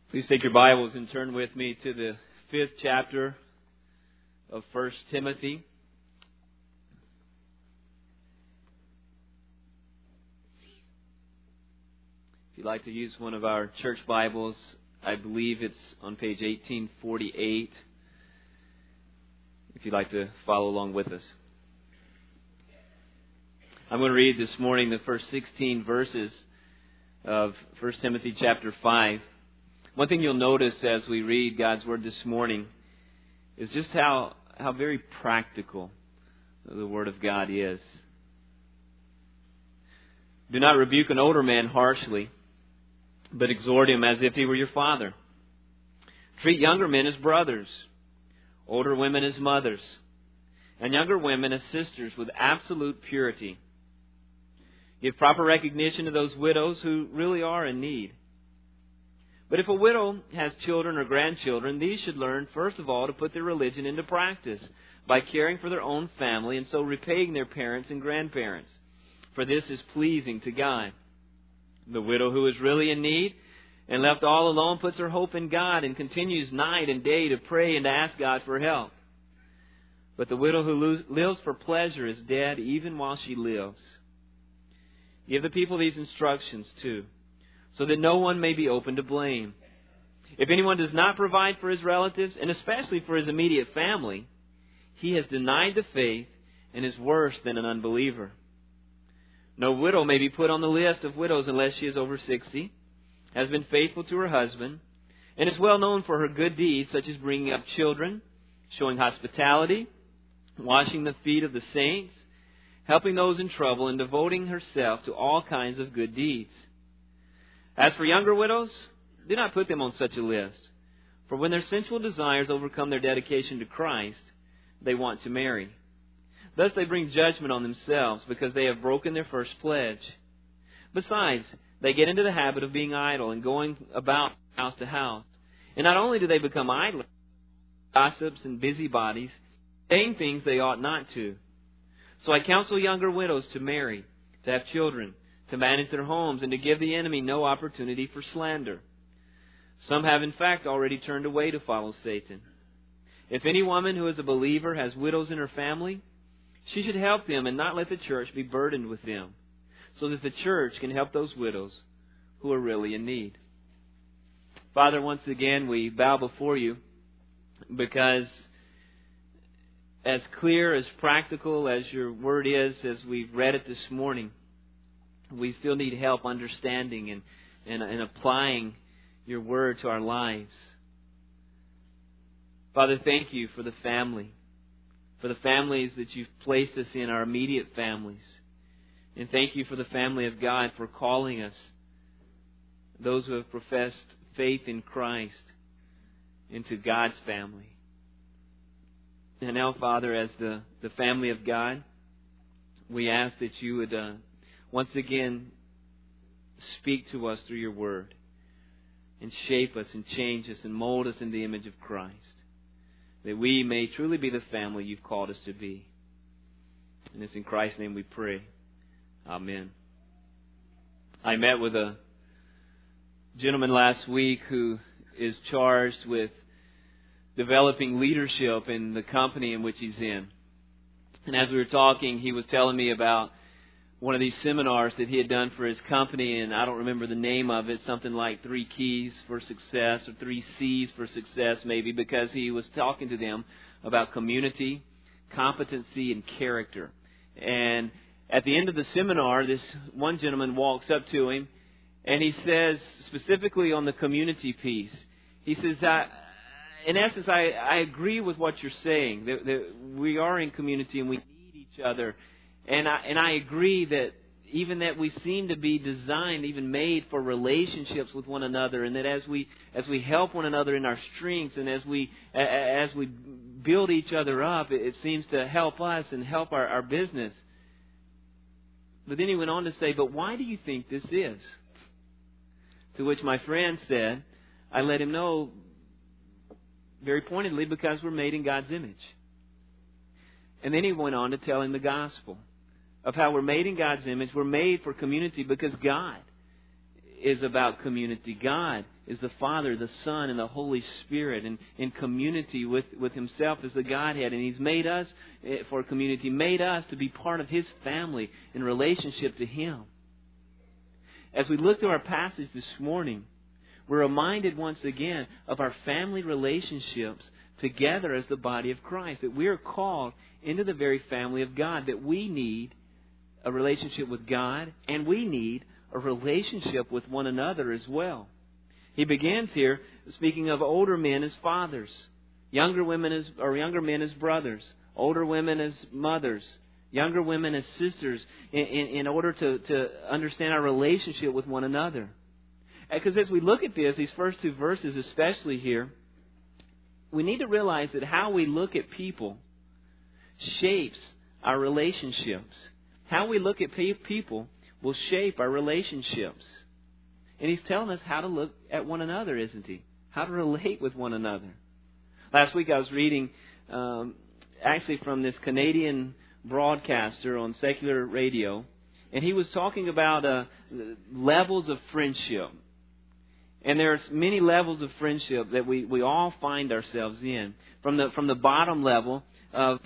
Please take your Bibles and turn with me to the 5th chapter of 1 Timothy. If you'd like to use one of our church Bibles, I believe it's on page 1848. If you'd like to follow along with us. I'm going to read this morning the first 16 verses of 1 Timothy chapter 5. One thing you'll notice as we read God's Word this morning is just how very practical the Word of God is. Do not rebuke an older man harshly, but exhort him as if he were your father. Treat younger men as brothers, older women as mothers, and younger women as sisters with absolute purity. Give proper recognition to those widows who really are in need. But if a widow has children or grandchildren, these should learn, first of all, to put their religion into practice by caring for their own family and so repaying their parents and grandparents. For this is pleasing to God. The widow who is really in need and left all alone puts her hope in God and continues night and day to pray and to ask God for help. But the widow who lives for pleasure is dead even while she lives. Give the people these instructions too, so that no one may be open to blame. If anyone does not provide for his relatives, and especially for his immediate family, he has denied the faith and is worse than an unbeliever. No widow may be put on the list of widows unless she is over 60, has been faithful to her husband, and is well known for her good deeds, such as bringing up children, showing hospitality, washing the feet of the saints, helping those in trouble, and devoting herself to all kinds of good deeds. As for younger widows, do not put them on such a list. For when their sensual desires overcome their dedication to Christ, they want to marry. Thus they bring judgment on themselves because they have broken their first pledge. Besides, they get into the habit of being idle and going about house to house. And not only do they become idle, gossips and busybodies, saying things they ought not to. So I counsel younger widows to marry, to have children, to manage their homes, and to give the enemy no opportunity for slander. Some have in fact already turned away to follow Satan. If any woman who is a believer has widows in her family, she should help them and not let the church be burdened with them, so that the church can help those widows who are really in need. Father, once again we bow before you because as clear, as practical as your word is, as we've read it this morning, we still need help understanding and applying your word to our lives. Father, thank you for the family, for the families that you've placed us in, our immediate families. And thank you for the family of God for calling us, those who have professed faith in Christ, into God's family. And now, Father, as the family of God, we ask that you would once again speak to us through your word and shape us and change us and mold us in the image of Christ, that we may truly be the family you've called us to be. And it's in Christ's name we pray. Amen. I met with a gentleman last week who is charged with developing leadership in the company in which he's in. And as we were talking, he was telling me about one of these seminars that he had done for his company, and I don't remember the name of it, something like 3 Keys for Success or 3 C's for Success maybe, because he was talking to them about community, competency, and character. And at the end of the seminar, this one gentleman walks up to him and he says, specifically on the community piece, he says, in essence, I agree with what you're saying, that we are in community and we need each other. And I agree that even that we seem to be designed, even made for relationships with one another, and that as we help one another in our strengths, and as we build each other up, it seems to help us and help our business. But then he went on to say, but why do you think this is? To which my friend said, I let him know very pointedly, because we're made in God's image. And then he went on to tell him the gospel of how we're made in God's image. We're made for community because God is about community. God is the Father, the Son, and the Holy Spirit, and in community with Himself as the Godhead. And He's made us for community, made us to be part of His family in relationship to Him. As we look through our passage this morning, we're reminded once again of our family relationships together as the body of Christ, that we are called into the very family of God, that we need a relationship with God, and we need a relationship with one another as well. He begins here speaking of older men as fathers, younger men as brothers, older women as mothers, younger women as sisters, in order to understand our relationship with one another. Because as we look at this, these first two verses especially here, we need to realize that how we look at people shapes our relationships. How we look at people will shape our relationships. And He's telling us how to look at one another, isn't He? How to relate with one another. Last week I was reading, actually from this Canadian broadcaster on secular radio, and he was talking about levels of friendship. And there's many levels of friendship that we all find ourselves in. From the bottom level of,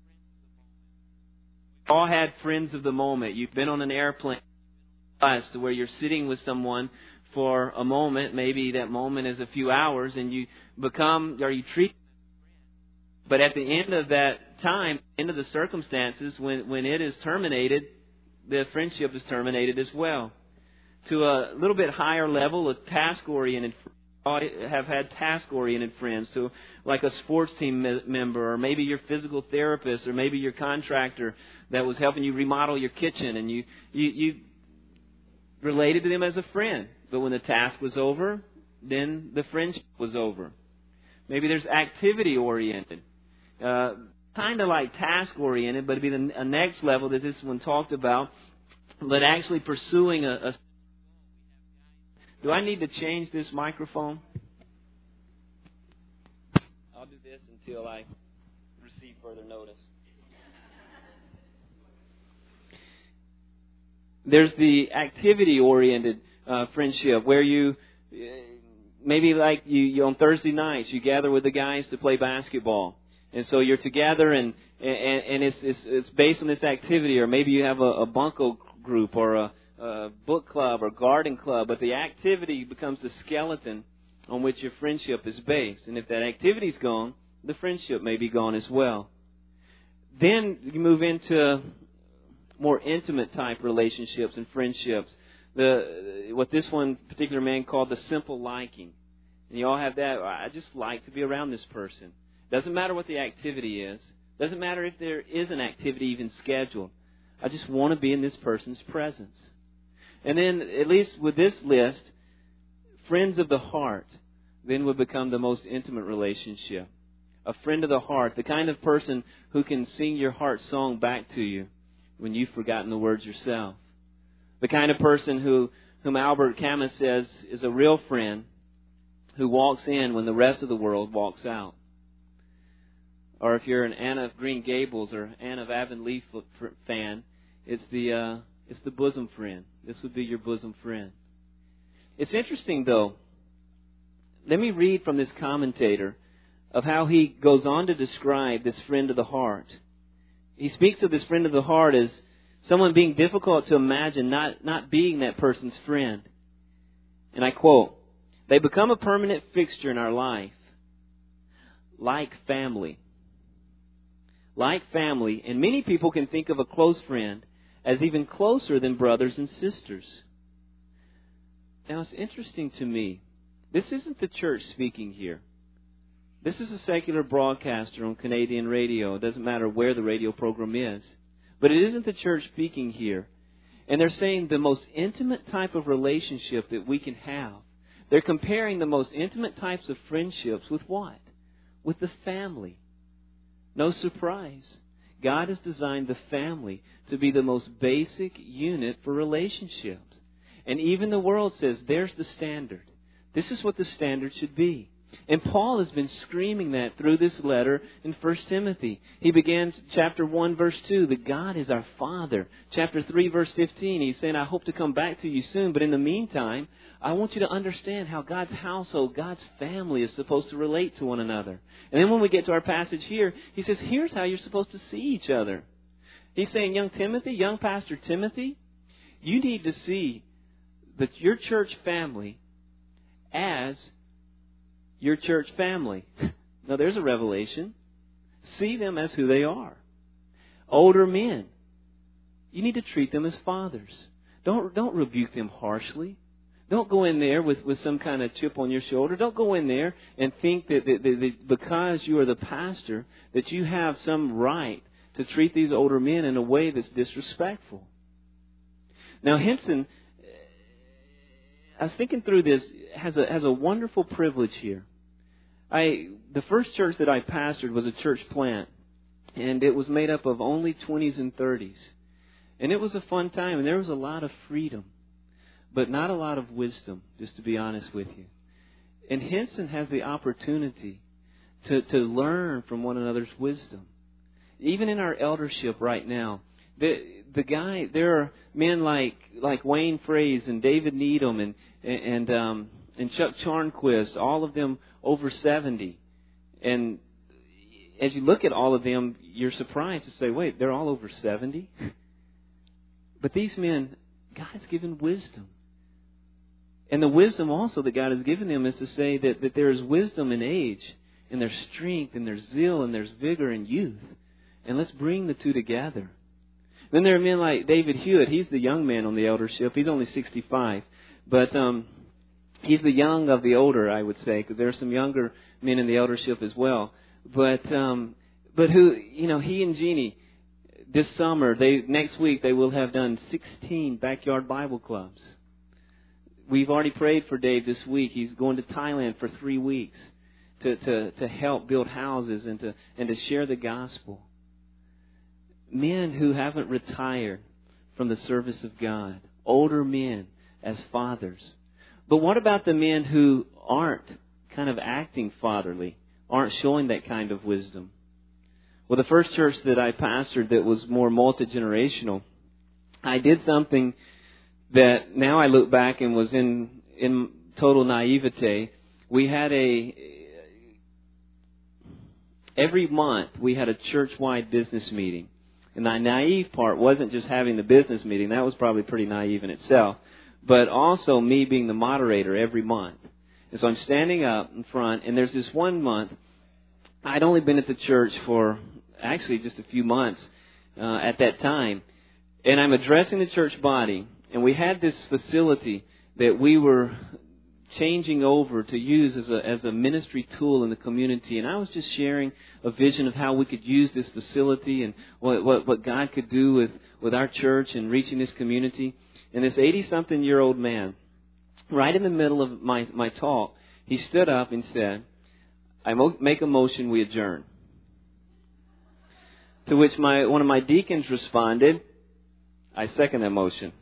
all had friends of the moment. You've been on an airplane to where you're sitting with someone for a moment, maybe that moment is a few hours, and you treat. But at the end of that time, end of the circumstances, when it is terminated, the friendship is terminated as well. To a little bit higher level, a task-oriented, have had task-oriented friends, to like a sports team member, or maybe your physical therapist, or maybe your contractor that was helping you remodel your kitchen, and you related to them as a friend. But when the task was over, then the friendship was over. Maybe there's activity-oriented, kind of like task-oriented, but it'd be a next level that this one talked about, but actually pursuing a. Do I need to change this microphone? I'll do this until I receive further notice. There's the activity-oriented friendship where you, maybe like you on Thursday nights, you gather with the guys to play basketball. And so you're together and it's based on this activity, or maybe you have a bunco group or a book club or garden club, but the activity becomes the skeleton on which your friendship is based. And if that activity's gone, the friendship may be gone as well. Then you move into more intimate type relationships and friendships. What this one particular man called the simple liking. And you all have that. I just like to be around this person. Doesn't matter what the activity is. Doesn't matter if there is an activity even scheduled. I just want to be in this person's presence. And then, at least with this list, friends of the heart then would become the most intimate relationship. A friend of the heart, the kind of person who can sing your heart song back to you when you've forgotten the words yourself. The kind of person whom Albert Camus says is a real friend, who walks in when the rest of the world walks out. Or if you're an Anne of Green Gables or Anne of Avonlea fan, it's the bosom friend. This would be your bosom friend. It's interesting, though. Let me read from this commentator of how he goes on to describe this friend of the heart. He speaks of this friend of the heart as someone being difficult to imagine not being that person's friend. And I quote, "They become a permanent fixture in our life, like family. Like family, and many people can think of a close friend as even closer than brothers and sisters." Now, it's interesting to me. This isn't the church speaking here. This is a secular broadcaster on Canadian radio. It doesn't matter where the radio program is. But it isn't the church speaking here. And they're saying the most intimate type of relationship that we can have. They're comparing the most intimate types of friendships with what? With the family. No surprise. God has designed the family to be the most basic unit for relationships. And even the world says, there's the standard. This is what the standard should be. And Paul has been screaming that through this letter in 1 Timothy. He began chapter 1, verse 2, that God is our Father. Chapter 3, verse 15, he's saying, I hope to come back to you soon, but in the meantime, I want you to understand how God's household, God's family is supposed to relate to one another. And then when we get to our passage here, he says, here's how you're supposed to see each other. He's saying, young Pastor Timothy, you need to see that your church family as your church family. Now there's a revelation. See them as who they are. Older men, you need to treat them as fathers. Don't rebuke them harshly. Don't go in there with some kind of chip on your shoulder. Don't go in there and think that because you are the pastor that you have some right to treat these older men in a way that's disrespectful. Now Henson, I was thinking through this, has a wonderful privilege here. The first church that I pastored was a church plant, and it was made up of only 20s and 30s. And it was a fun time, and there was a lot of freedom, but not a lot of wisdom, just to be honest with you. And Henson has the opportunity to learn from one another's wisdom. Even in our eldership right now, there are men like Wayne Fraze and David Needham and Chuck Charnquist, all of them over 70. And as you look at all of them, you're surprised to say, wait, they're all over 70? But these men, God has given wisdom. And the wisdom also that God has given them is to say that there is wisdom in age, and there's strength, and there's zeal, and there's vigor and youth. And let's bring the two together. Then there are men like David Hewitt. He's the young man on the eldership. He's only 65. But he's the young of the older, I would say, because there are some younger men in the eldership as well. But who, he and Jeannie, this summer, next week, they will have done 16 backyard Bible clubs. We've already prayed for Dave this week. He's going to Thailand for 3 weeks to help build houses and to share the gospel. Men who haven't retired from the service of God. Older men as fathers. But what about the men who aren't kind of acting fatherly, aren't showing that kind of wisdom? Well, the first church that I pastored that was more multi-generational, I did something that now I look back and was in total naivete. We had every month we had a church-wide business meeting. And the naive part wasn't just having the business meeting. That was probably pretty naive in itself. But also me being the moderator every month. And so I'm standing up in front, and there's this one month, I'd only been at the church for actually just a few months at that time. And I'm addressing the church body, and we had this facility that we were changing over to use as a ministry tool in the community. And I was just sharing a vision of how we could use this facility and what God could do with our church and reaching this community. And this 80-something-year-old man, right in the middle of my talk, he stood up and said, I make a motion, we adjourn. To which one of my deacons responded, I second that motion.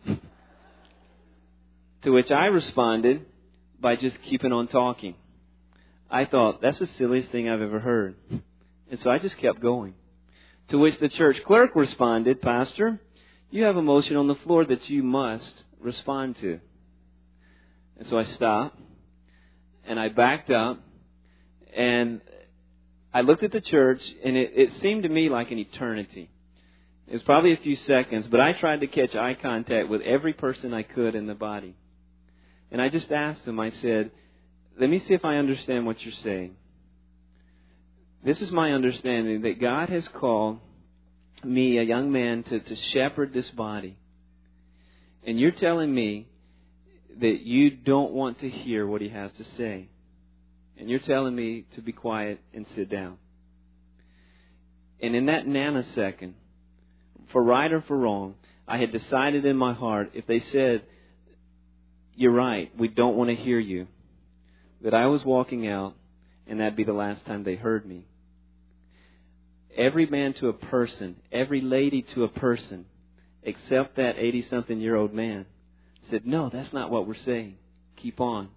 To which I responded by just keeping on talking. I thought, that's the silliest thing I've ever heard. And so I just kept going. To which the church clerk responded, Pastor, you have a motion on the floor that you must respond to. And so I stopped, and I backed up, and I looked at the church, and it seemed to me like an eternity. It was probably a few seconds, but I tried to catch eye contact with every person I could in the body. And I just asked them, I said, let me see if I understand what you're saying. This is my understanding that God has called me, a young man, to shepherd this body. And you're telling me that you don't want to hear what he has to say. And you're telling me to be quiet and sit down. And in that nanosecond, for right or for wrong, I had decided in my heart, if they said, you're right, we don't want to hear you, that I was walking out and that'd be the last time they heard me. Every man to a person, every lady to a person, except that 80-something-year-old man, said, no, that's not what we're saying. Keep on.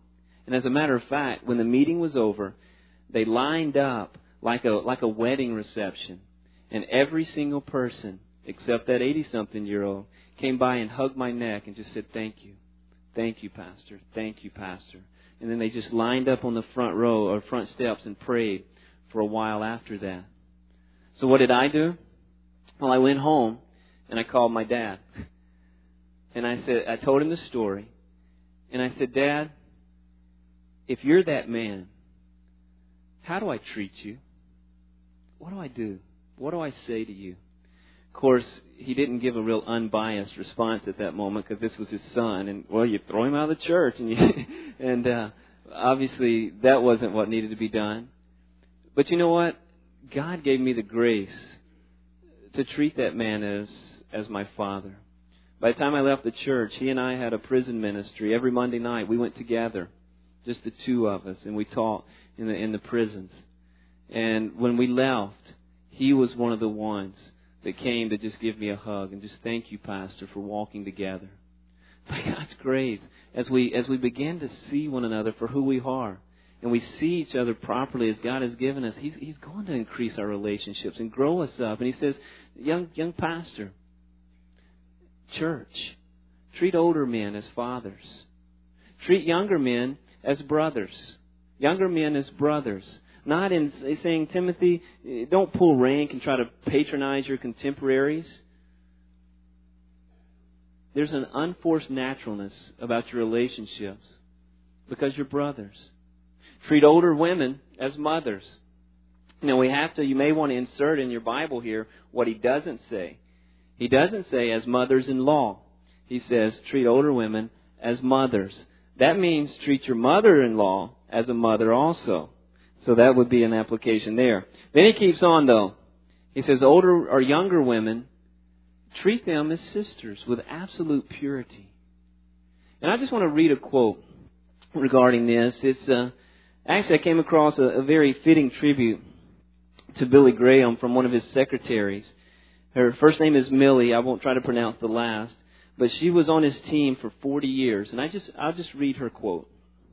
And as a matter of fact, when the meeting was over, they lined up like a wedding reception. And every single person, except that 80-something-year-old, came by and hugged my neck and just said, "Thank you. Thank you, Pastor. Thank you, Pastor." And then they just lined up on the front row or front steps and prayed for a while after that. So what did I do? Well, I went home and I called my dad. And I told him the story. And I said, "Dad, if you're that man, how do I treat you? What do I do? What do I say to you?" Of course, he didn't give a real unbiased response at that moment because this was his son. And, well, you throw him out of the church. And obviously, that wasn't what needed to be done. But you know what? God gave me the grace to treat that man as my father. By the time I left the church, he and I had a prison ministry. Every Monday night, we went together, just the two of us, and we taught in the prisons. And when we left, he was one of the ones that came to just give me a hug and just thank you, Pastor, for walking together. By God's grace, as we begin to see one another for who we are, and we see each other properly as God has given us, He's going to increase our relationships and grow us up. And He says, young pastor, church, treat older men as fathers. Treat younger men as brothers. Younger men as brothers. Not in saying, Timothy, don't pull rank and try to patronize your contemporaries. There's an unforced naturalness about your relationships because you're brothers. Treat older women as mothers. Now you may want to insert in your Bible here what he doesn't say. He doesn't say as mothers-in-law. He says treat older women as mothers. That means treat your mother-in-law as a mother also. So that would be an application there. Then he keeps on though. He says older or younger women, treat them as sisters with absolute purity. And I just want to read a quote regarding this. It's actually I came across a very fitting tribute to Billy Graham from one of his secretaries. Her first name is Millie. I won't try to pronounce the last, but she was on his team for 40 years. And I'll just read her quote.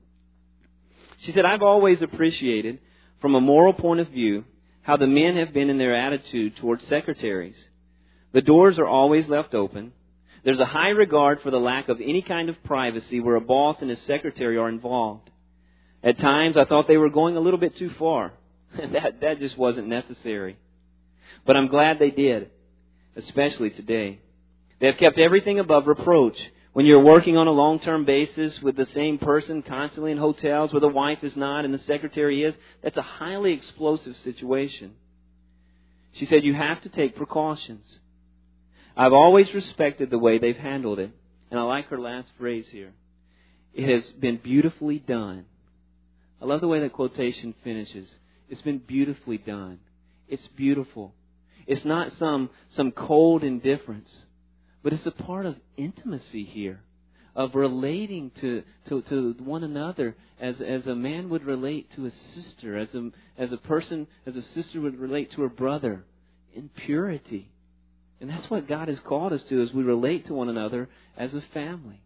She said, "I've always appreciated, from a moral point of view, how the men have been in their attitude towards secretaries. The doors are always left open. There's a high regard for the lack of any kind of privacy where a boss and his secretary are involved. At times, I thought they were going a little bit too far. That just wasn't necessary. But I'm glad they did, especially today. They have kept everything above reproach. When you're working on a long-term basis with the same person constantly in hotels where the wife is not and the secretary is, that's a highly explosive situation." She said, "You have to take precautions. I've always respected the way they've handled it." And I like her last phrase here. "It has been beautifully done." I love the way that quotation finishes. It's been beautifully done. It's beautiful. It's not some cold indifference. But it's a part of intimacy here, of relating to one another as a man would relate to a sister, as a sister would relate to her brother, in purity. And that's what God has called us to, as we relate to one another as a family.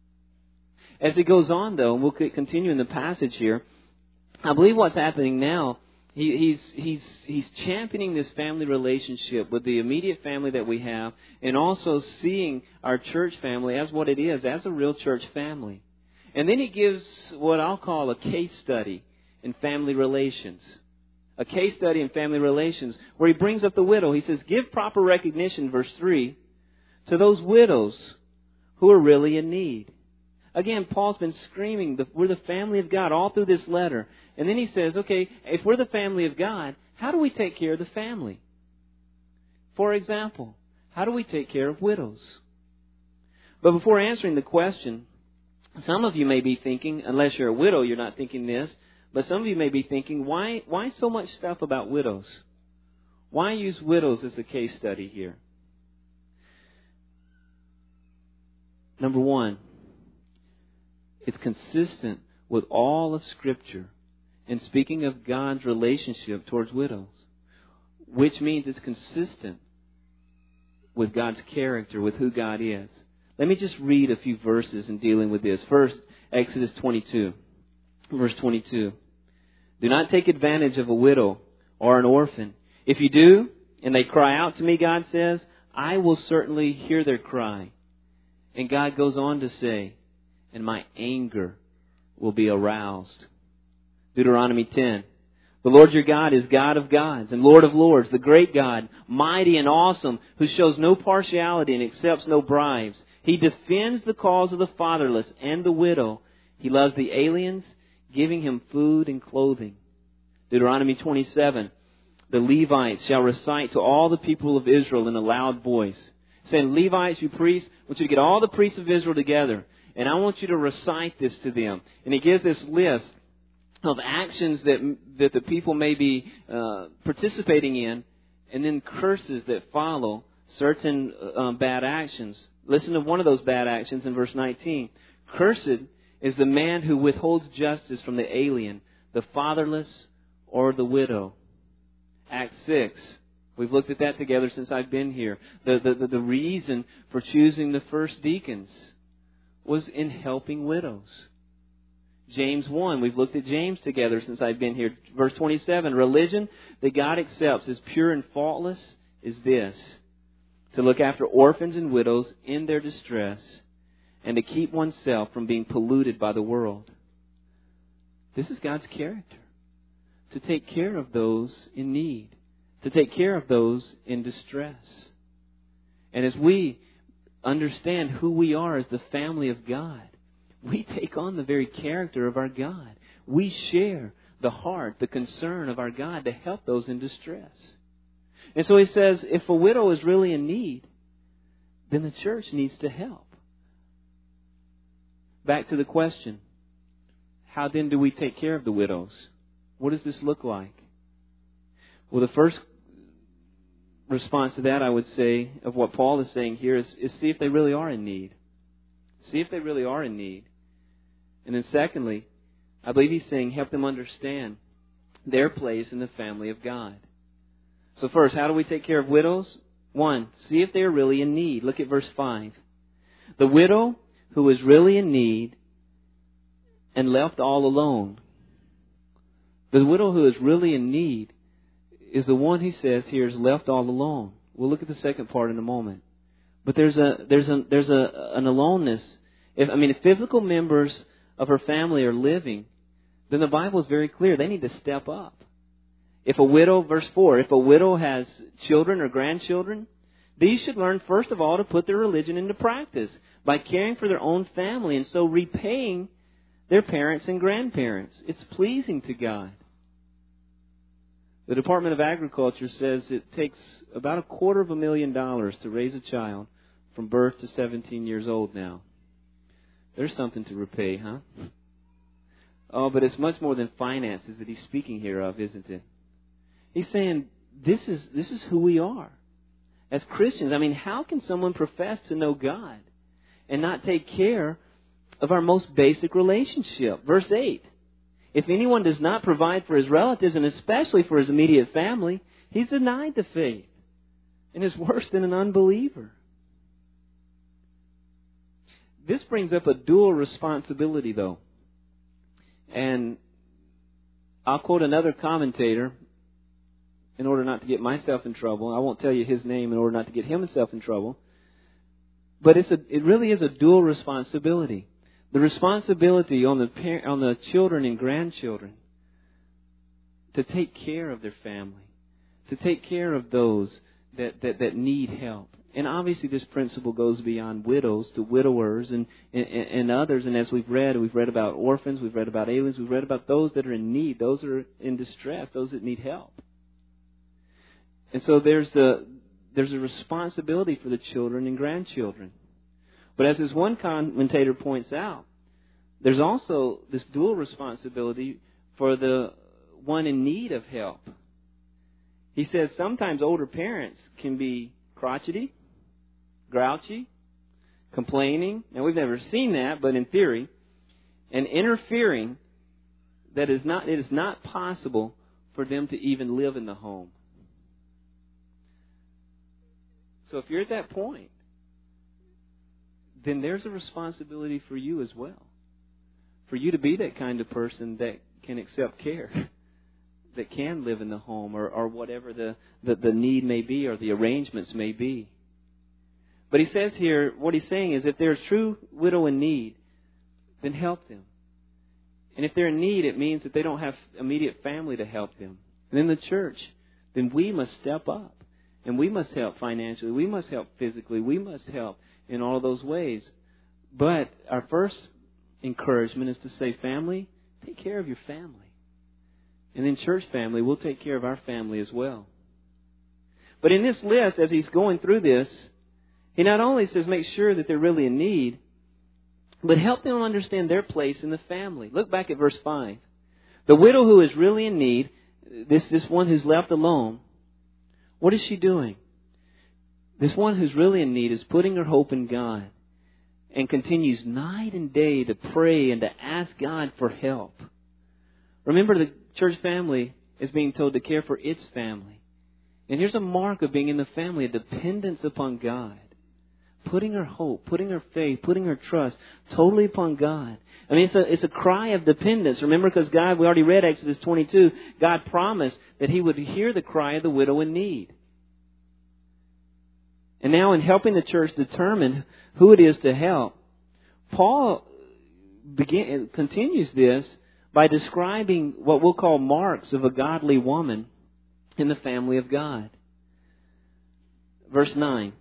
As it goes on, though, and we'll continue in the passage here, I believe what's happening now, He's championing this family relationship with the immediate family that we have, and also seeing our church family as what it is, as a real church family. And then he gives what I'll call a case study in family relations. A case study in family relations where he brings up the widow. He says, "Give proper recognition," verse 3, "to those widows who are really in need." Again, Paul's been screaming, we're the family of God all through this letter. And then he says, okay, if we're the family of God, how do we take care of the family? For example, how do we take care of widows? But before answering the question, some of you may be thinking, unless you're a widow, you're not thinking this, but some of you may be thinking, why so much stuff about widows? Why use widows as a case study here? Number one, it's consistent with all of Scripture in speaking of God's relationship towards widows, which means it's consistent with God's character, with who God is. Let me just read a few verses in dealing with this. First, Exodus 22. Verse 22. Do not take advantage of a widow or an orphan. If you do, and they cry out to me, God says, I will certainly hear their cry. And God goes on to say, and my anger will be aroused. Deuteronomy 10. The Lord your God is God of gods and Lord of lords, the great God, mighty and awesome, who shows no partiality and accepts no bribes. He defends the cause of the fatherless and the widow. He loves the aliens, giving him food and clothing. Deuteronomy 27. The Levites shall recite to all the people of Israel in a loud voice, saying, Levites, you priests, I want you to get all the priests of Israel together, and I want you to recite this to them. And he gives this list of actions that the people may be participating in, and then curses that follow certain bad actions. Listen to one of those bad actions in verse 19. Cursed is the man who withholds justice from the alien, the fatherless, or the widow. Acts 6. We've looked at that together since I've been here. The reason for choosing the first deacons was in helping widows. James 1. We've looked at James together since I've been here. Verse 27. Religion that God accepts as pure and faultless is this: to look after orphans and widows in their distress, and to keep oneself from being polluted by the world. This is God's character. To take care of those in need. To take care of those in distress. And as we understand who we are as the family of God, we take on the very character of our God. We share the heart, the concern of our God to help those in distress. And so he says, if a widow is really in need, then the church needs to help. Back to the question, how then do we take care of the widows? What does this look like? Well, the first response to that, I would say, of what Paul is saying here is see if they really are in need. See if they really are in need. And then secondly, I believe he's saying help them understand their place in the family of God. So first, how do we take care of widows? 1, see if they are really in need. Look at verse 5. The widow who is really in need and left all alone. The widow who is really in need is the one he says here is left all alone. We'll look at the second part in a moment. But there's an aloneness. If physical members of her family are living, then the Bible is very clear. They need to step up. If a widow, verse 4, if a widow has children or grandchildren, these should learn first of all to put their religion into practice by caring for their own family and so repaying their parents and grandparents. It's pleasing to God. The Department of Agriculture says it takes about $250,000 to raise a child from birth to 17 years old now. There's something to repay, huh? Oh, but it's much more than finances that he's speaking here of, isn't it? He's saying this is who we are as Christians. How can someone profess to know God and not take care of our most basic relationship? Verse 8. If anyone does not provide for his relatives and especially for his immediate family, he's denied the faith and is worse than an unbeliever. This brings up a dual responsibility, though. And I'll quote another commentator in order not to get myself in trouble. I won't tell you his name in order not to get himself in trouble. But it really is a dual responsibility. The responsibility on the children and grandchildren to take care of their family, to take care of those that need help. And obviously this principle goes beyond widows to widowers and others. And as we've read about orphans, we've read about aliens, we've read about those that are in need, those that are in distress, those that need help. And so there's a responsibility for the children and grandchildren. But as this one commentator points out, there's also this dual responsibility for the one in need of help. He says sometimes older parents can be crotchety, grouchy, complaining. Now, we've never seen that, but in theory, and interfering that it is not possible for them to even live in the home. So if you're at that point, then there's a responsibility for you as well. for you to be that kind of person that can accept care, that can live in the home, or whatever the need may be, or the arrangements may be. But he says here, what he's saying is, if there's true widow in need, then help them. And if they're in need, it means that they don't have immediate family to help them. And in the church, then we must step up. And we must help financially. We must help physically. We must help in all of those ways. But our first encouragement is to say, family, take care of your family. And then church family, we'll take care of our family as well. But in this list, as he's going through this, he not only says make sure that they're really in need, but help them understand their place in the family. Look back at verse 5. The widow who is really in need, this one who's left alone, what is she doing? This one who's really in need is putting her hope in God and continues night and day to pray and to ask God for help. Remember, the church family is being told to care for its family. And here's a mark of being in the family, a dependence upon God. Putting her hope, putting her faith, putting her trust totally upon God. I mean, it's a cry of dependence. Remember, because God, we already read Exodus 22, God promised that He would hear the cry of the widow in need. And now in helping the church determine who it is to help, Paul continues this by describing what we'll call marks of a godly woman in the family of God. Verse 9.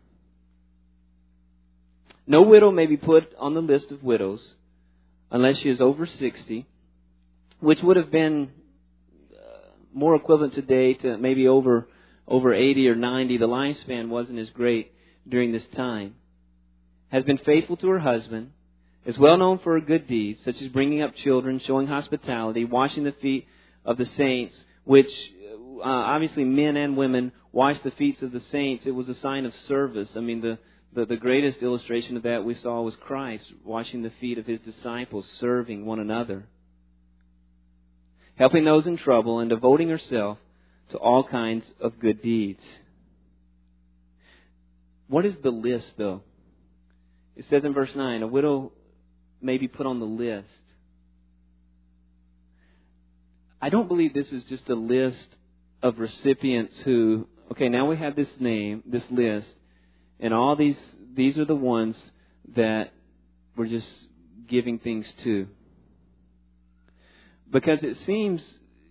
No widow may be put on the list of widows unless she is over 60, which would have been more equivalent today to maybe over 80 or 90. The lifespan wasn't as great during this time. Has been faithful to her husband, is well known for her good deeds, such as bringing up children, showing hospitality, washing the feet of the saints, which obviously men and women wash the feet of the saints. It was a sign of service. I mean, the greatest illustration of that we saw was Christ washing the feet of His disciples, serving one another, helping those in trouble, and devoting herself to all kinds of good deeds. What is the list, though? It says in verse 9, a widow may be put on the list. I don't believe this is just a list of recipients who, okay, now we have this name, this list, and all these are the ones that we're just giving things to. Because it seems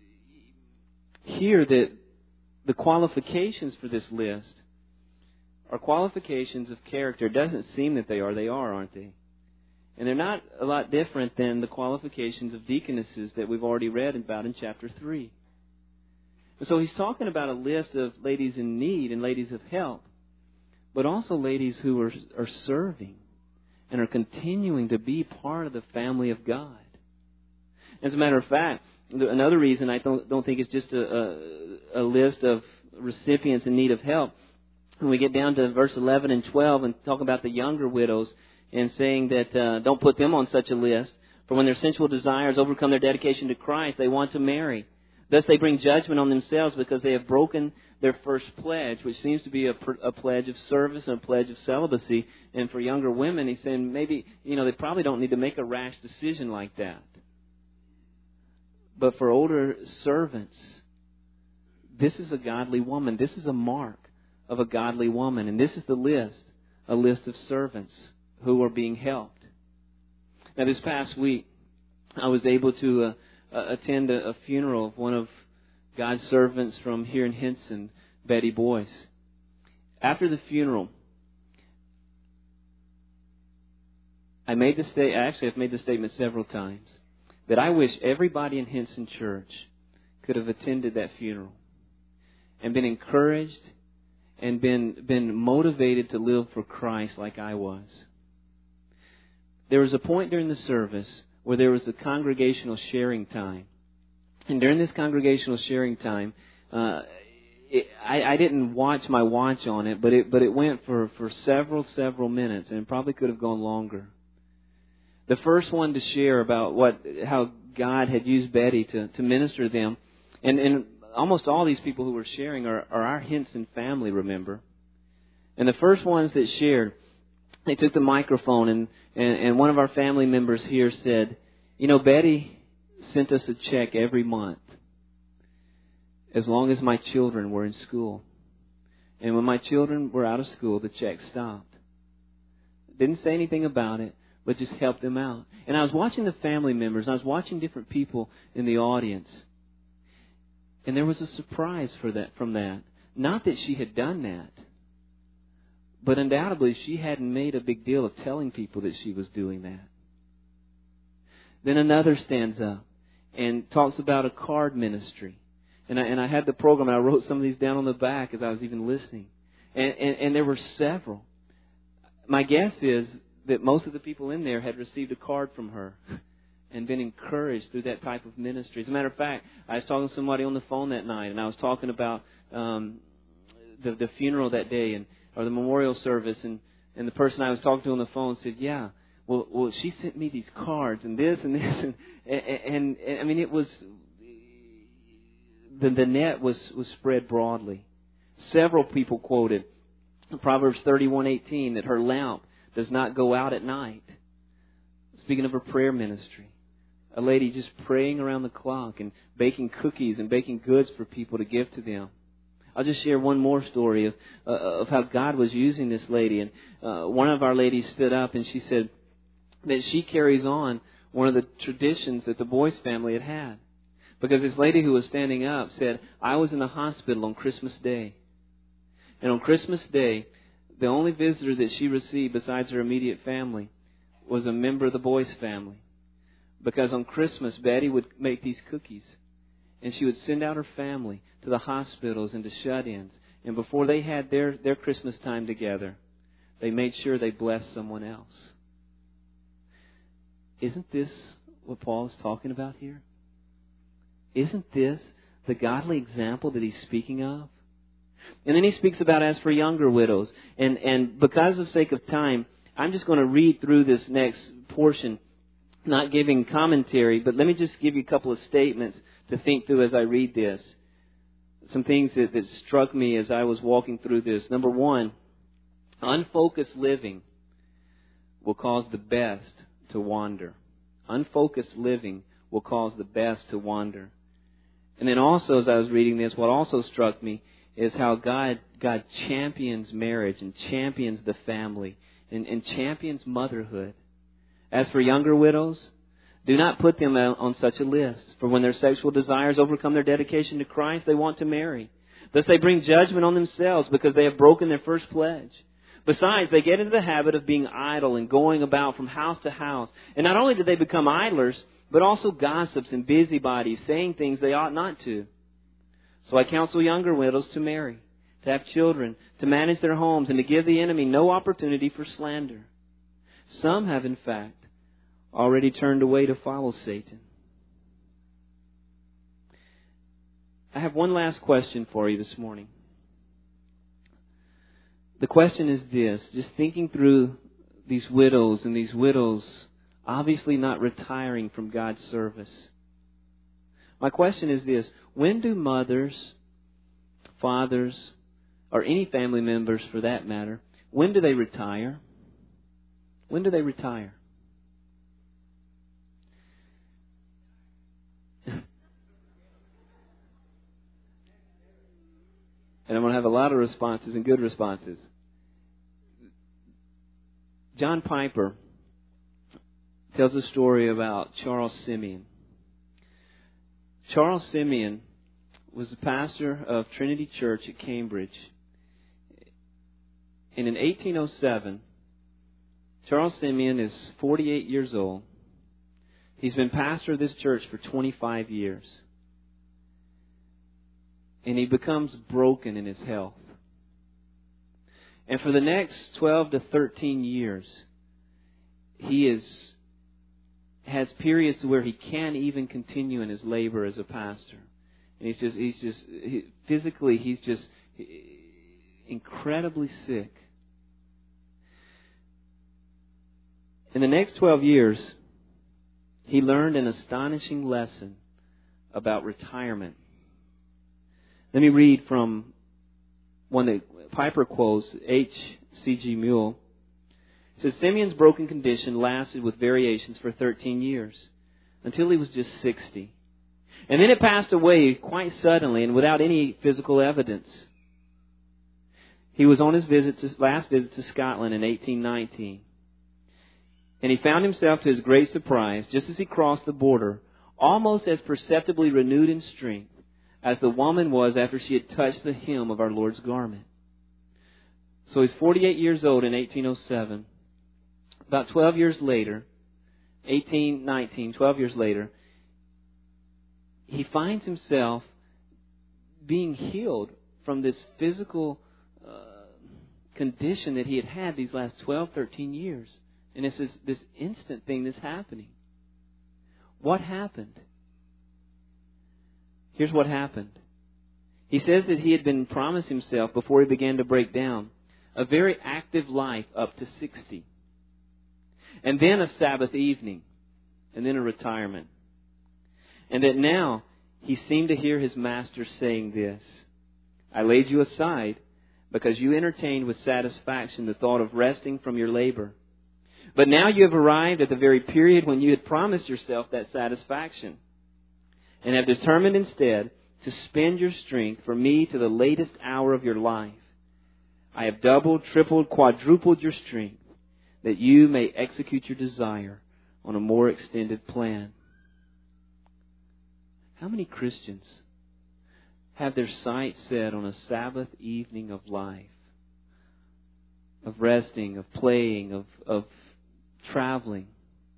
here that the qualifications for this list are qualifications of character. It doesn't seem that they are. They are, aren't they? And they're not a lot different than the qualifications of deaconesses that we've already read about in chapter 3. And so he's talking about a list of ladies in need and ladies of help, but also ladies who are serving and are continuing to be part of the family of God. As a matter of fact, another reason I don't think it's just a list of recipients in need of help, when we get down to verse 11 and 12 and talk about the younger widows and saying that don't put them on such a list, for when their sensual desires overcome their dedication to Christ, they want to marry. Thus they bring judgment on themselves because they have broken their first pledge, which seems to be a pledge of service and a pledge of celibacy. And for younger women, he's saying maybe, they probably don't need to make a rash decision like that. But for older servants, this is a godly woman. This is a mark of a godly woman. And this is the list, a list of servants who are being helped. Now, this past week, I was able to attend a funeral of one of God's servants from here in Hinson, Betty Boyce. After the funeral, I've made the statement several times that I wish everybody in Hinson Church could have attended that funeral and been encouraged and been motivated to live for Christ like I was. There was a point during the service where there was a congregational sharing time. And during this congregational sharing time, I didn't watch my watch on it, but it went for several minutes, and it probably could have gone longer. The first one to share about how God had used Betty to minister to them, and almost all these people who were sharing are our Hinson family, remember? And the first ones that shared, they took the microphone, and one of our family members here said, You know, Betty sent us a check every month as long as my children were in school. And when my children were out of school, the check stopped. Didn't say anything about it, but just helped them out. And I was watching the family members, and I was watching different people in the audience. And there was a surprise from that. Not that she had done that, but undoubtedly she hadn't made a big deal of telling people that she was doing that. Then another stands up and talks about a card ministry. And I had the program, and I wrote some of these down on the back as I was even listening. And there were several. My guess is that most of the people in there had received a card from her and been encouraged through that type of ministry. As a matter of fact, I was talking to somebody on the phone that night, and I was talking about the funeral that day or the memorial service, and the person I was talking to on the phone said, "Yeah, well, she sent me these cards and this and this, and I mean, it was the net was spread broadly." Several people quoted Proverbs 31:18 that her lamp does not go out at night. Speaking of her prayer ministry, a lady just praying around the clock and baking cookies and baking goods for people to give to them. I'll just share one more story of how God was using this lady. And one of our ladies stood up and she said that she carries on one of the traditions that the Boyce family had had. Because this lady who was standing up said, "I was in the hospital on Christmas Day. And on Christmas Day, the only visitor that she received besides her immediate family was a member of the Boyce family. Because on Christmas, Betty would make these cookies. And she would send out her family to the hospitals and to shut-ins. And before they had their Christmas time together, they made sure they blessed someone else." Isn't this what Paul is talking about here? Isn't this the godly example that he's speaking of? And then he speaks about as for younger widows. And because of sake of time, I'm just going to read through this next portion, not giving commentary, but let me just give you a couple of statements to think through as I read this. Some things that struck me as I was walking through this. Number one, unfocused living will cause the best to wander. Unfocused living will cause the best to wander. And then also, as I was reading this, what also struck me is how God champions marriage and champions the family and champions motherhood. As for younger widows, do not put them on such a list. For when their sexual desires overcome their dedication to Christ, they want to marry. Thus they bring judgment on themselves because they have broken their first pledge. Besides, they get into the habit of being idle and going about from house to house. And not only do they become idlers, but also gossips and busybodies, saying things they ought not to. So I counsel younger widows to marry, to have children, to manage their homes, and to give the enemy no opportunity for slander. Some have, in fact, already turned away to follow Satan. I have one last question for you this morning. The question is this, just thinking through these widows and these widows obviously not retiring from God's service. My question is this, when do mothers, fathers, or any family members for that matter, when do they retire? When do they retire? And I'm going to have a lot of responses and good responses. John Piper tells a story about Charles Simeon. Charles Simeon was the pastor of Trinity Church at Cambridge. And in 1807, Charles Simeon is 48 years old. He's been pastor of this church for 25 years. And he becomes broken in his health. And for the next 12 to 13 years, he has periods where he can't even continue in his labor as a pastor. And physically, he's just incredibly sick. In the next 12 years, he learned an astonishing lesson about retirement. Let me read from one that Piper quotes, H.C.G. Mule. It says, Simeon's broken condition lasted with variations for 13 years. until he was just 60. And then it passed away quite suddenly and without any physical evidence. He was on his last visit to Scotland in 1819. And he found himself, to his great surprise, just as he crossed the border, almost as perceptibly renewed in strength as the woman was after she had touched the hem of our Lord's garment. So he's 48 years old in 1807. About 12 years later, 12 years later, he finds himself being healed from this physical condition that he had had these last 12, 13 years. And it's this instant thing that's happening. What happened? Here's what happened. He says that he had been promised himself, before he began to break down, a very active life up to 60. And then a Sabbath evening. And then a retirement. And that now he seemed to hear his master saying this: I laid you aside because you entertained with satisfaction the thought of resting from your labor. But now you have arrived at the very period when you had promised yourself that satisfaction, and have determined instead to spend your strength for me to the latest hour of your life. I have doubled, tripled, quadrupled your strength, that you may execute your desire on a more extended plan. How many Christians have their sights set on a Sabbath evening of life, of resting, of playing, of traveling,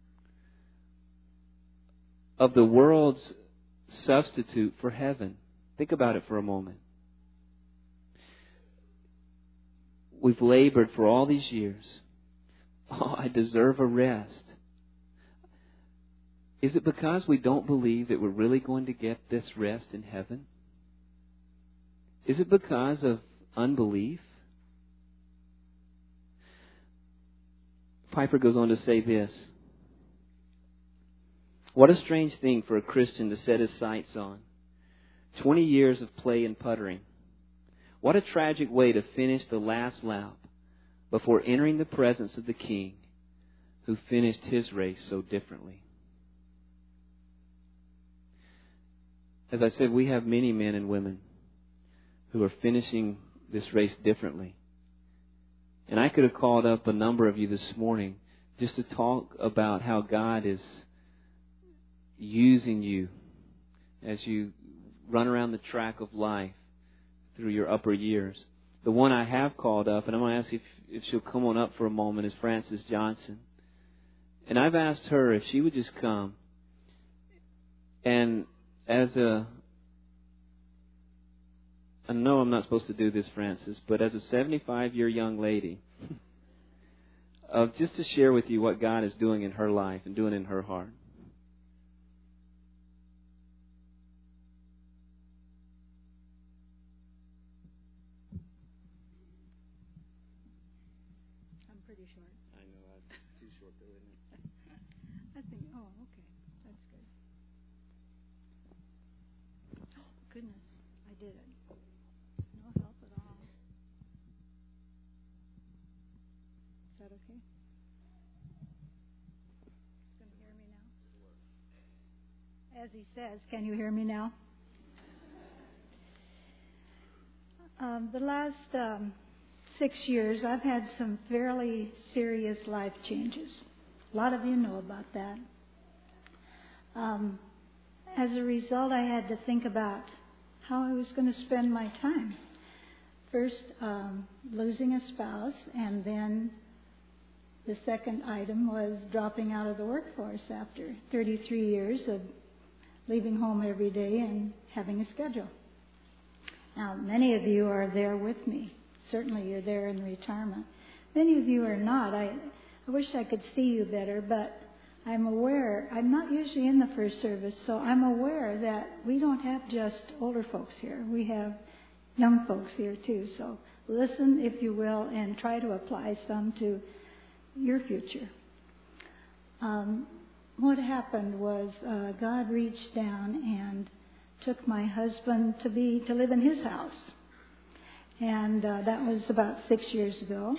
of the world's substitute for heaven? Think about it for a moment. We've labored for all these years. Oh, I deserve a rest. Is it because we don't believe that we're really going to get this rest in heaven? Is it because of unbelief? Piper goes on to say this: what a strange thing for a Christian to set his sights on. 20 years of play and puttering. What a tragic way to finish the last lap before entering the presence of the King who finished his race so differently. As I said, we have many men and women who are finishing this race differently. And I could have called up a number of you this morning just to talk about how God is using you as you run around the track of life through your upper years. The one I have called up, and I'm going to ask if she'll come on up for a moment, is Frances Johnson. And I've asked her if she would just come and I know I'm not supposed to do this, Frances, but as a 75-year young lady, just to share with you what God is doing in her life and doing in her heart. I'm pretty short. I know, too short though, isn't it? I think, oh, okay. That's good. Oh, goodness. I did it. No help at all. Is that okay? Can you hear me now? As he says, can you hear me now? The last 6 years, I've had some fairly serious life changes. A lot of you know about that. As a result, I had to think about how I was going to spend my time. First, losing a spouse, and then the second item was dropping out of the workforce after 33 years of leaving home every day and having a schedule. Now, many of you are there with me. Certainly you're there in retirement. Many of you are not. I wish I could see you better, but I'm aware. I'm not usually in the first service, so I'm aware that we don't have just older folks here. We have young folks here too. So listen, if you will, and try to apply some to your future. What happened was God reached down and took my husband to live in his house. And that was about 6 years ago.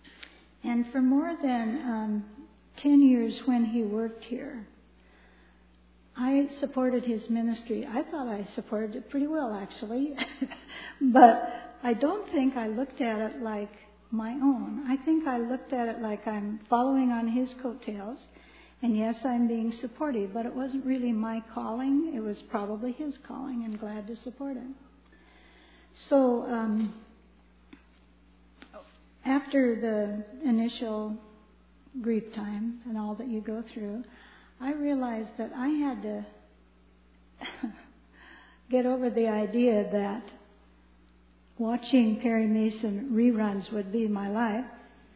And for more than 10 years when he worked here, I supported his ministry. I thought I supported it pretty well, actually. But I don't think I looked at it like my own. I think I looked at it like I'm following on his coattails. And yes, I'm being supportive, but it wasn't really my calling. It was probably his calling, and glad to support him. So after the initial grief time and all that you go through, I realized that I had to get over the idea that watching Perry Mason reruns would be my life,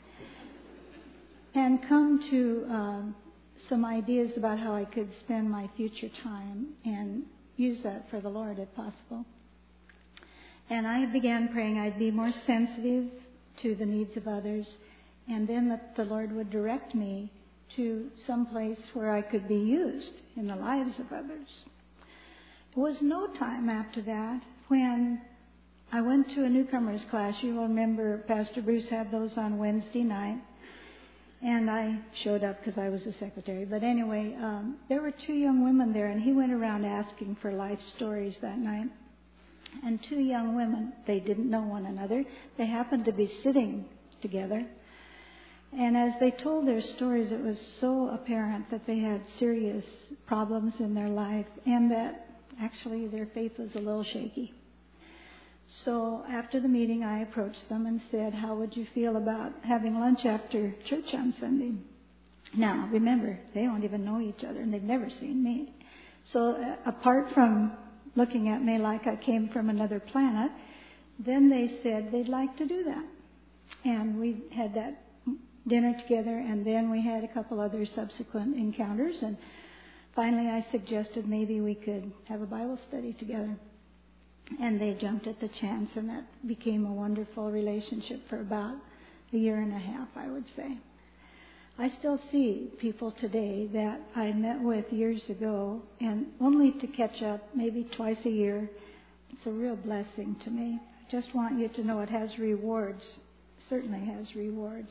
and come to some ideas about how I could spend my future time and use that for the Lord if possible. And I began praying I'd be more sensitive to the needs of others, and then that the Lord would direct me to some place where I could be used in the lives of others. It was no time after that when I went to a newcomers class. You'll remember Pastor Bruce had those on Wednesday night, and I showed up because I was the secretary. But anyway, there were 2 young women there, and he went around asking for life stories that night. And 2 young women, they didn't know one another. They happened to be sitting together. And as they told their stories, it was so apparent that they had serious problems in their life, and that actually their faith was a little shaky. So after the meeting, I approached them and said, how would you feel about having lunch after church on Sunday? Now, remember, they don't even know each other, and they've never seen me. So apart from looking at me like I came from another planet, then they said they'd like to do that. And we had that dinner together, and then we had a couple other subsequent encounters, and finally I suggested maybe we could have a Bible study together. And they jumped at the chance, and that became a wonderful relationship for about a year and a half, I would say. I still see people today that I met with years ago, and only to catch up maybe twice a year. It's a real blessing to me. I just want you to know it has rewards. Certainly has rewards.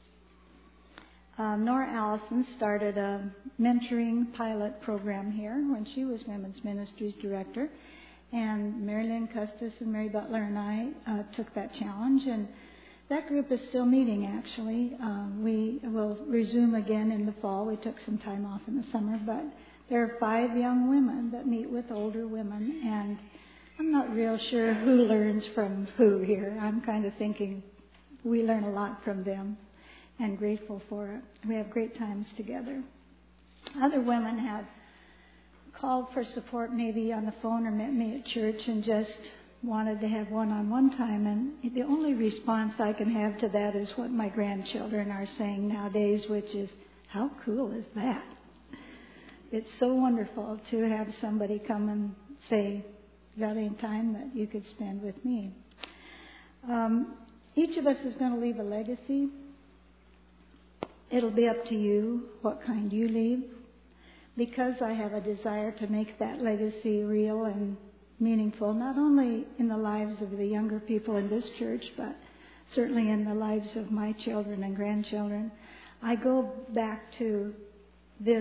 Nora Allison started a mentoring pilot program here when she was Women's Ministries Director. And Mary Lynn Custis and Mary Butler and I took that challenge, and that group is still meeting, actually. We will resume again in the fall. We took some time off in the summer, but there are 5 young women that meet with older women, and I'm not real sure who learns from who here. I'm kind of thinking we learn a lot from them, and grateful for it. We have great times together. Other women have called for support maybe on the phone or met me at church and just wanted to have one-on-one time. And the only response I can have to that is what my grandchildren are saying nowadays, which is, how cool is that? It's so wonderful to have somebody come and say, got any time that you could spend with me? Each of us is going to leave a legacy. It'll be up to you what kind you leave. Because I have a desire to make that legacy real and meaningful, not only in the lives of the younger people in this church, but certainly in the lives of my children and grandchildren, I go back to this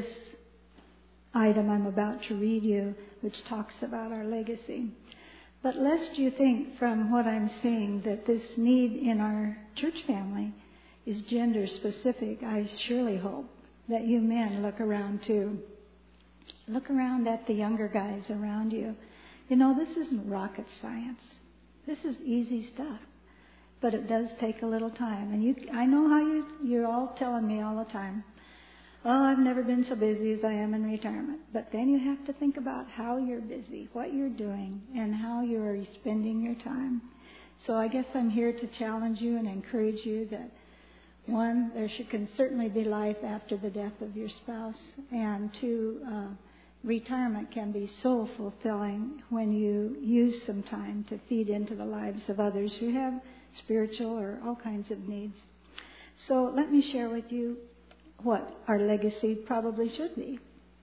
item I'm about to read you, which talks about our legacy. But lest you think from what I'm saying that this need in our church family is gender specific, I surely hope that you men look around too. Look around at the younger guys around you. You know, this isn't rocket science. This is easy stuff. But it does take a little time. And I know how you're all telling me all the time, oh, I've never been so busy as I am in retirement. But then you have to think about how you're busy, what you're doing, and how you're spending your time. So I guess I'm here to challenge you and encourage you that, one, there can certainly be life after the death of your spouse, and 2, retirement can be so fulfilling when you use some time to feed into the lives of others who have spiritual or all kinds of needs. So let me share with you what our legacy probably should be.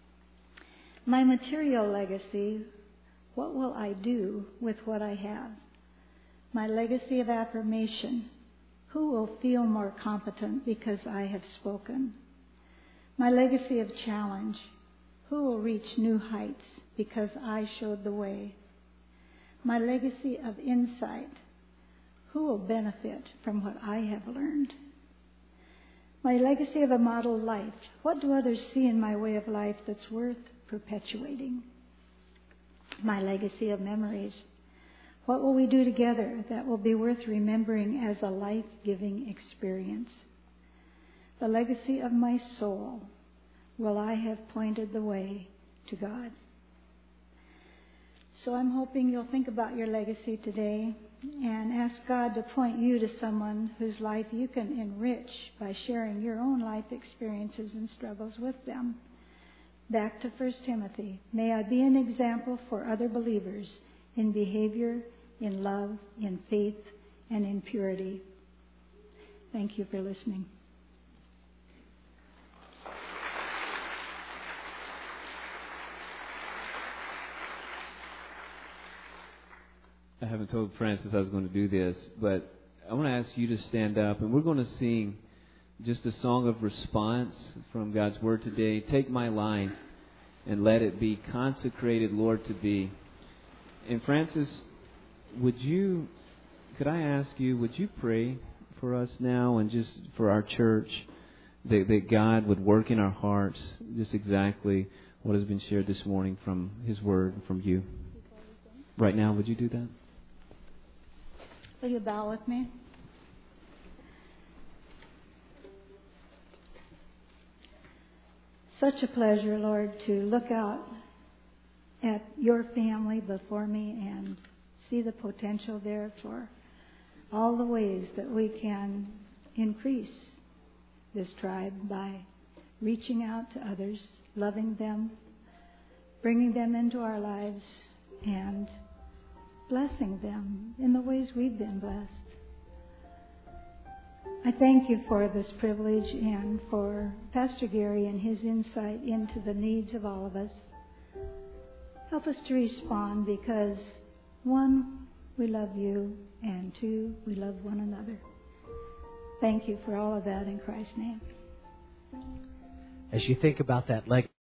My material legacy, what will I do with what I have? My legacy of affirmation, who will feel more competent because I have spoken? My legacy of challenge, Who will reach new heights because I showed the way? My legacy of insight. Who will benefit from what I have learned? My legacy of a model life. What do others see in my way of life that's worth perpetuating? My legacy of memories. What will we do together that will be worth remembering as a life-giving experience? The legacy of my soul. Will I have pointed the way to God? So I'm hoping you'll think about your legacy today and ask God to point you to someone whose life you can enrich by sharing your own life experiences and struggles with them. Back to 1 Timothy. May I be an example for other believers in behavior, in love, in faith, and in purity. Thank you for listening. I haven't told Francis I was going to do this, but I want to ask you to stand up, and we're going to sing just a song of response from God's Word today. Take my life and let it be consecrated, Lord, to be. And Francis, could I ask you, would you pray for us now and just for our church, that God would work in our hearts just exactly what has been shared this morning from His Word and from you? Right now, would you do that? Will you bow with me? Such a pleasure, Lord, to look out at your family before me and see the potential there for all the ways that we can increase this tribe by reaching out to others, loving them, bringing them into our lives, and blessing them in the ways we've been blessed. I thank you for this privilege and for Pastor Gary and his insight into the needs of all of us. Help us to respond because, one, we love you, and two, we love one another. Thank you for all of that in Christ's name. As you think about that legacy,